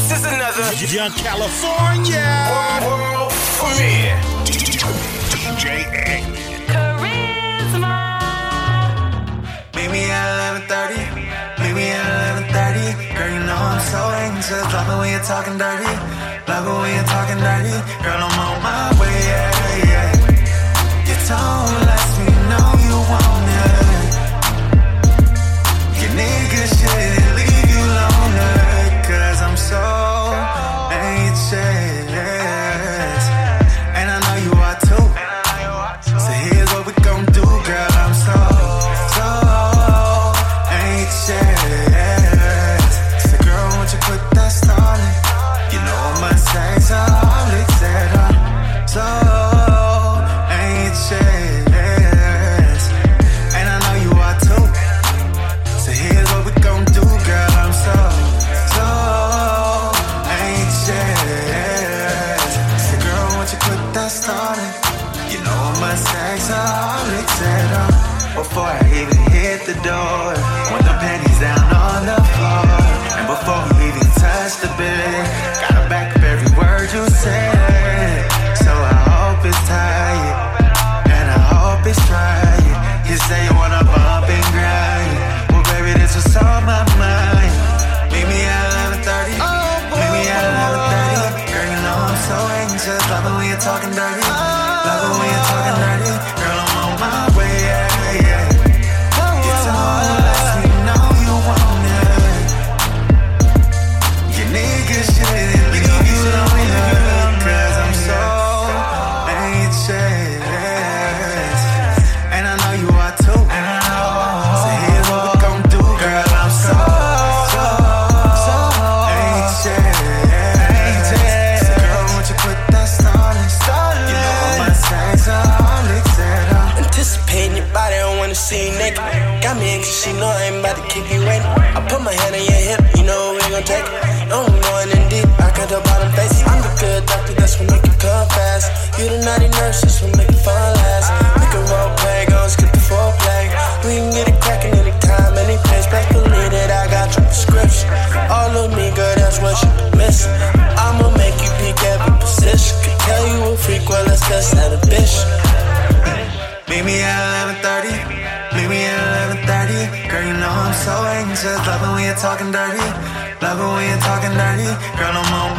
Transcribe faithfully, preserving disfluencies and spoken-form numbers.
This is another Young California world premiere. D J A. Charisma. Meet me at eleven thirty. Meet me at eleven thirty. Girl, you know I'm so anxious. Love it when you're talking dirty. Love it when you're talking dirty. Girl, I'm on my way, yeah, yeah. Your tone lets me know you want it. Your nigga shouldn't leave you lonely. Cause I'm so anxious. And I know you are too. So here's what we gon' do, girl. I'm so, so anxious. So girl, won't you put that started? You know I'm a sexaholic, said I'm so anxious. And I know you are too. So here's what we gon' do, girl. I'm so, so anxious. So girl, won't you put that started? You know I'm a sexaholic, said I'm. Before I even hit the door, want the panties down on the floor. And before we even touch the bed, gotta back up every word you said. So I hope it's tight, and I hope it's right. You say you wanna bump and grind. Well, baby, this was on my mind. Meet me at eleven thirty. Meet me at eleven thirty. Girl, you know I'm so anxious. Love it when you're talking dirty. Love it when you're talking dirty. Girl, I'm on my way, yeah, yeah. Your tone lets me know you want it. Your nigga shouldn't leave you lonely. Cause I'm so anxious. And I know you are too. So here's what we gon' do, girl. I'm so, so, so anxious. So girl, won't you put that started? You know I'm a sexaholic, said I'm. Anticipating your body, I don't wanna see you naked. Got me anxious, you know I ain't about to keep you waiting. I put my hand on your hip, you know we gon' take it. I'm going in deep, I can't tell bottom faces. I'm the good doctor, that's what make it come fast. You the naughty nurse, that's what make it fun last. We can role play, gon' skip the foreplay. We can get it crackin' anytime, any place. Best believe that I got your prescription. All of me, girl, that's what you missing. I'ma make you pick every position. Could tell you a freak, well, let's test that a bitch. Meet me at eleven thirty. Meet me at eleven thirty. Girl, you know I'm so anxious. Love it when you're talking dirty. Love it when you're talking dirty. Girl, I'm on